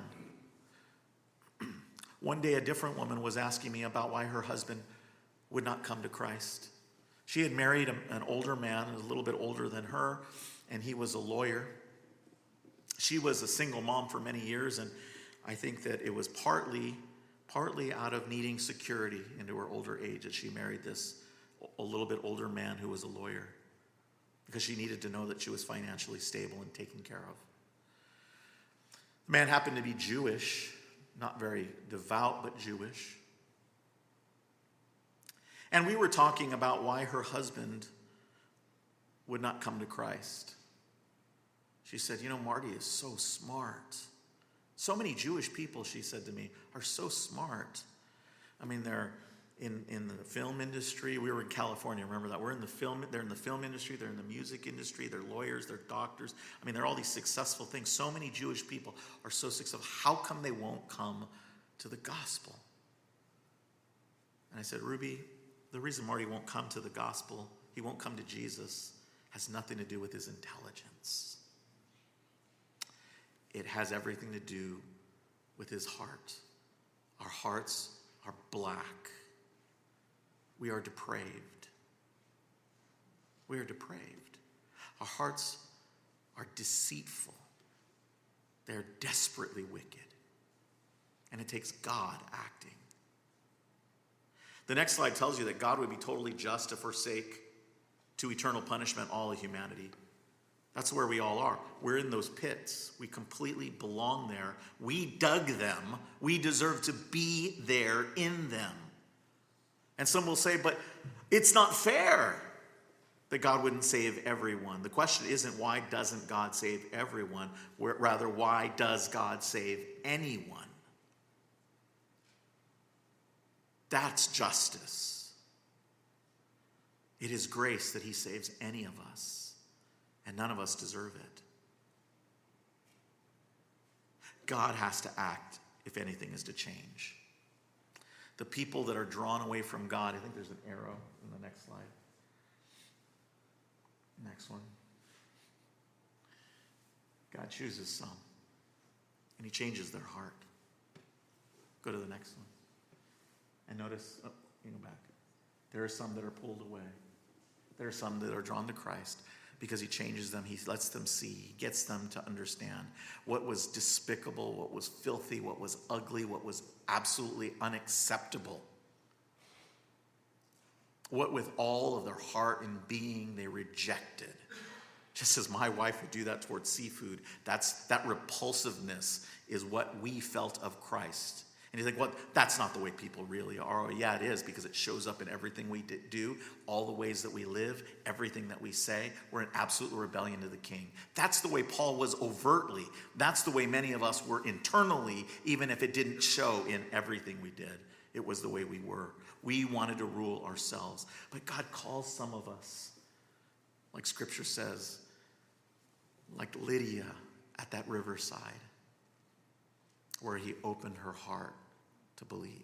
One day, a different woman was asking me about why her husband would not come to Christ. She had married an older man, a little bit older than her, and he was a lawyer. She was a single mom for many years, and I think that it was partly out of needing security into her older age that she married this a little bit older man who was a lawyer, because she needed to know that she was financially stable and taken care of. The man happened to be Jewish, not very devout, but Jewish. And we were talking about why her husband would not come to Christ. She said, "Marty is so smart. So many Jewish people, she said to me, are so smart. I mean, they're in the film industry. We were in California, remember that? They're in the film industry, they're in the music industry, they're lawyers, they're doctors. I mean, they're all these successful things. So many Jewish people are so successful. How come they won't come to the gospel? And I said, Ruby, the reason Marty won't come to the gospel, he won't come to Jesus, has nothing to do with his intelligence. It has everything to do with his heart. Our hearts are black. We are depraved. We are depraved. Our hearts are deceitful. They're desperately wicked. And it takes God acting. The next slide tells you that God would be totally just to forsake to eternal punishment all of humanity. That's where we all are. We're in those pits. We completely belong there. We dug them. We deserve to be there in them. And some will say, but it's not fair that God wouldn't save everyone. The question isn't why doesn't God save everyone? Rather, why does God save anyone? That's justice. It is grace that he saves any of us, and none of us deserve it. God has to act if anything is to change. The people that are drawn away from God, I think there's an arrow in the next slide. Next one. God chooses some, and he changes their heart. Go to the next one. And notice, back. There are some that are pulled away. There are some that are drawn to Christ because he changes them. He lets them see. He gets them to understand what was despicable, what was filthy, what was ugly, what was absolutely unacceptable. What with all of their heart and being they rejected. Just as my wife would do that towards seafood, that repulsiveness is what we felt of Christ. And you think, well, that's not the way people really are. Oh, yeah, it is, because it shows up in everything we do, all the ways that we live, everything that we say. We're in absolute rebellion to the King. That's the way Paul was overtly. That's the way many of us were internally, even if it didn't show in everything we did. It was the way we were. We wanted to rule ourselves. But God calls some of us, like Scripture says, like Lydia at that riverside, where he opened her heart to believe.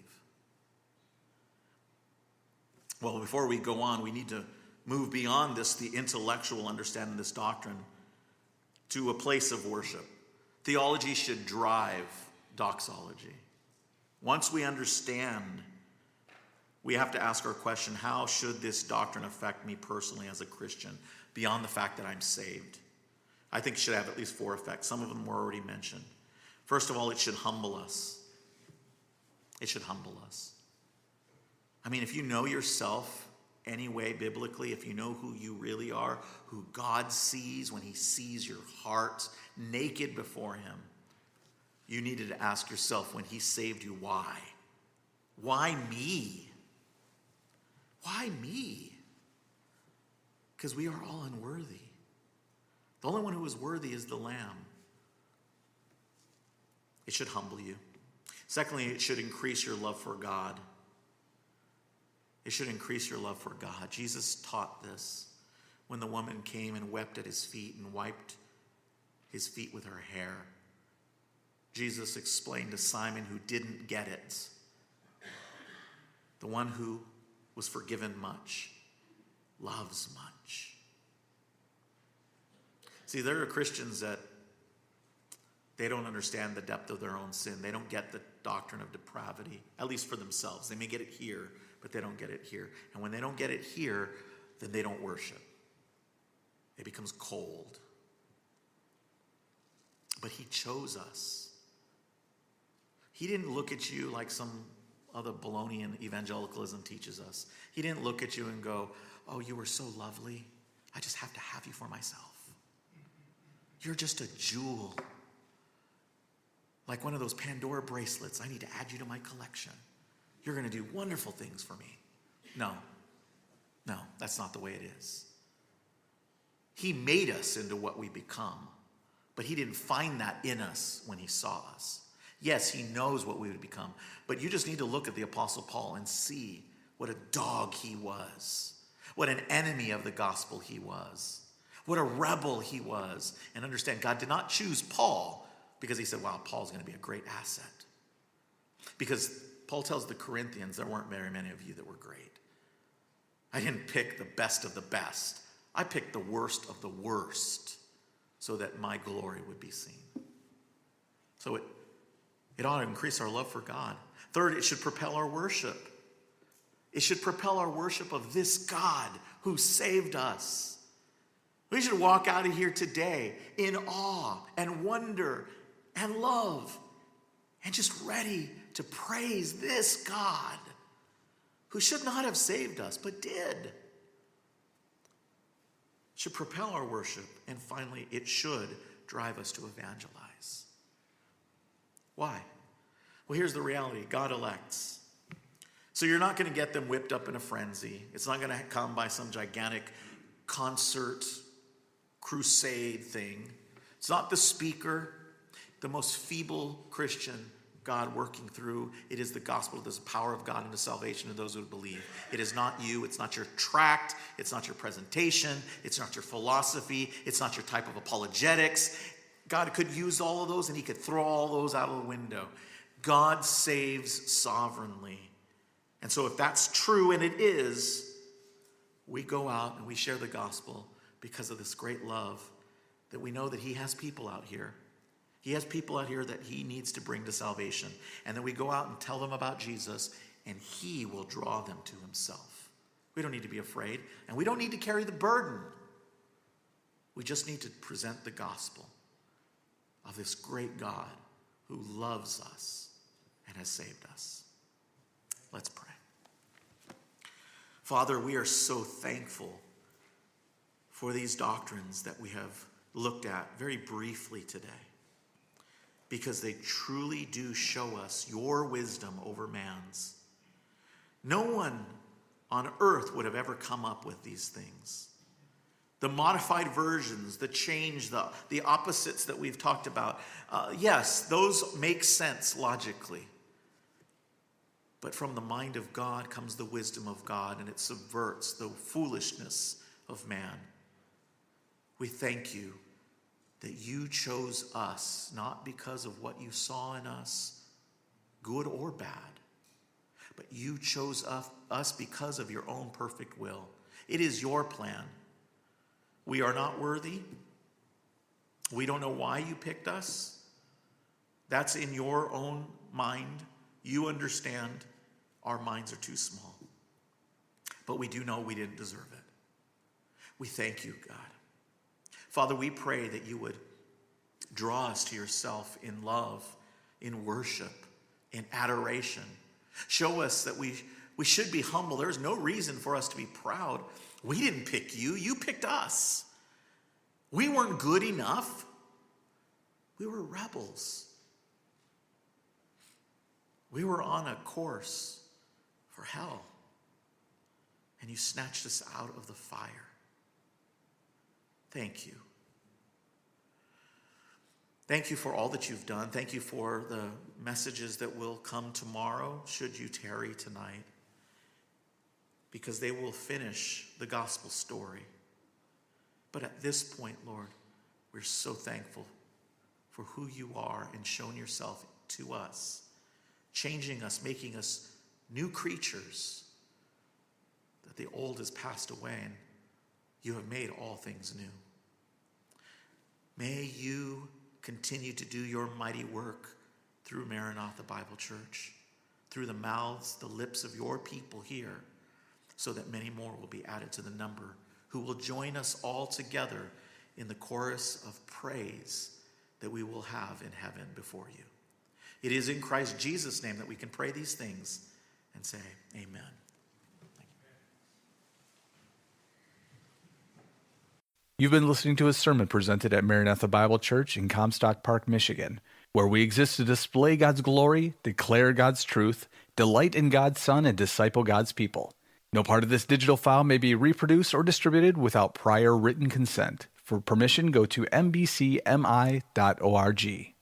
Well, before we go on, we need to move beyond this, the intellectual understanding of this doctrine, to a place of worship. Theology should drive doxology. Once we understand, we have to ask our question, how should this doctrine affect me personally as a Christian, beyond the fact that I'm saved? I think it should have at least 4 effects. Some of them were already mentioned. First of all, it should humble us. It should humble us. I mean, if you know yourself anyway, biblically, if you know who you really are, who God sees when he sees your heart naked before him, you needed to ask yourself when he saved you, why? Why me? Why me? Because we are all unworthy. The only one who is worthy is the Lamb. It should humble you. Secondly, it should increase your love for God. It should increase your love for God. Jesus taught this when the woman came and wept at his feet and wiped his feet with her hair. Jesus explained to Simon, who didn't get it, the one who was forgiven much loves much. See, there are Christians that they don't understand the depth of their own sin. They don't get the doctrine of depravity, at least for themselves. They may get it here, but they don't get it here. And when they don't get it here, then they don't worship. It becomes cold. But he chose us. He didn't look at you like some other baloney in evangelicalism teaches us. He didn't look at you and go, oh, you were so lovely. I just have to have you for myself. You're just a jewel. Like one of those Pandora bracelets. I need to add you to my collection. You're going to do wonderful things for me. No, that's not the way it is. He made us into what we become, but he didn't find that in us when he saw us. Yes, he knows what we would become. But you just need to look at the Apostle Paul and see what a dog he was, what an enemy of the gospel he was, what a rebel he was. And understand, God did not choose Paul because he said, wow, Paul's going to be a great asset. Because Paul tells the Corinthians, there weren't very many of you that were great. I didn't pick the best of the best. I picked the worst of the worst so that my glory would be seen. So it ought to increase our love for God. Third, it should propel our worship. It should propel our worship of this God who saved us. We should walk out of here today in awe and wonder and love and just ready to praise this God who should not have saved us, but did. It should propel our worship. And finally, it should drive us to evangelize. Why? Well, here's the reality. God elects. So you're not going to get them whipped up in a frenzy. It's not going to come by some gigantic concert, crusade thing. It's not the speaker, the most feeble Christian God working through. It is the gospel. There's the power of God into salvation to those who believe. It is not you. It's not your tract. It's not your presentation. It's not your philosophy. It's not your type of apologetics. God could use all of those and he could throw all those out of the window. God saves sovereignly. And so if that's true, and it is, we go out and we share the gospel because of this great love that we know that he has people out here. He has people out here that he needs to bring to salvation. And then we go out and tell them about Jesus, and he will draw them to himself. We don't need to be afraid, and we don't need to carry the burden. We just need to present the gospel of this great God who loves us and has saved us. Let's pray. Father, we are so thankful for these doctrines that we have looked at very briefly today, because they truly do show us your wisdom over man's. No one on earth would have ever come up with these things. The modified versions, the change, the opposites that we've talked about, yes, those make sense logically. But from the mind of God comes the wisdom of God, and it subverts the foolishness of man. We thank you that you chose us, not because of what you saw in us, good or bad, but you chose us because of your own perfect will. It is your plan. We are not worthy. We don't know why you picked us. That's in your own mind. You understand our minds are too small. But we do know we didn't deserve it. We thank you, God. Father, we pray that you would draw us to yourself in love, in worship, in adoration. Show us that we should be humble. There's no reason for us to be proud. We didn't pick you. You picked us. We weren't good enough. We were rebels. We were on a course for hell. And you snatched us out of the fire. Thank you. Thank you for all that you've done. Thank you for the messages that will come tomorrow, should you tarry tonight, because they will finish the gospel story. But at this point, Lord, we're so thankful for who you are and showing yourself to us, changing us, making us new creatures, that the old has passed away and you have made all things new. May you continue to do your mighty work through Maranatha Bible Church, through the mouths, the lips of your people here, so that many more will be added to the number, who will join us all together in the chorus of praise that we will have in heaven before you. It is in Christ Jesus' name that we can pray these things and say, amen. You've been listening to a sermon presented at Maranatha Bible Church in Comstock Park, Michigan, where we exist to display God's glory, declare God's truth, delight in God's Son, and disciple God's people. No part of this digital file may be reproduced or distributed without prior written consent. For permission, go to mbcmi.org.